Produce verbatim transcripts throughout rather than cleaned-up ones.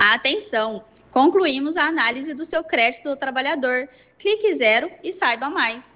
Atenção! Concluímos a análise do seu crédito do trabalhador. Clique zero e saiba mais.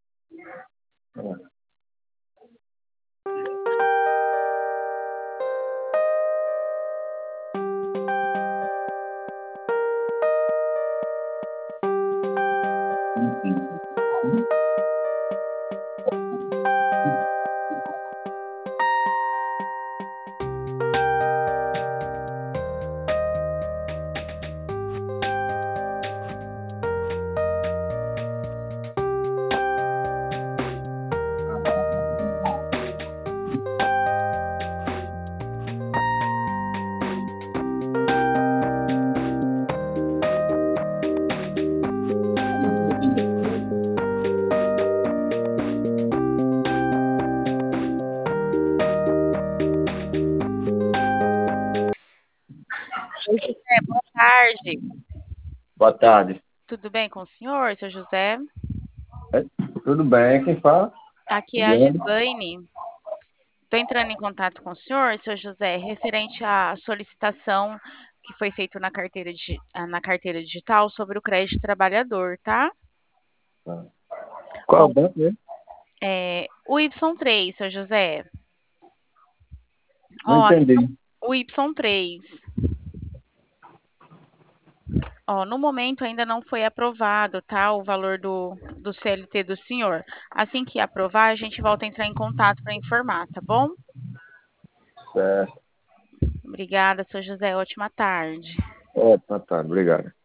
Oi, José, boa tarde. Boa tarde. Tudo bem com o senhor, seu José? É, tudo bem, quem fala? Aqui é a Gislaine. Estou entrando em contato com o senhor, seu José, referente à solicitação que foi feita na carteira, digi- ah, na carteira digital sobre o crédito trabalhador, tá? Qual é o Bom, banco mesmo? é, o Y três, seu José. Não Ó, entendi. o Y três. Ó, no momento ainda não foi aprovado, tá? O valor do, do C L T do senhor. Assim que aprovar, a gente volta a entrar em contato para informar, tá bom? Certo. Obrigada, seu José. Ótima tarde. Ótimo, tá, obrigado.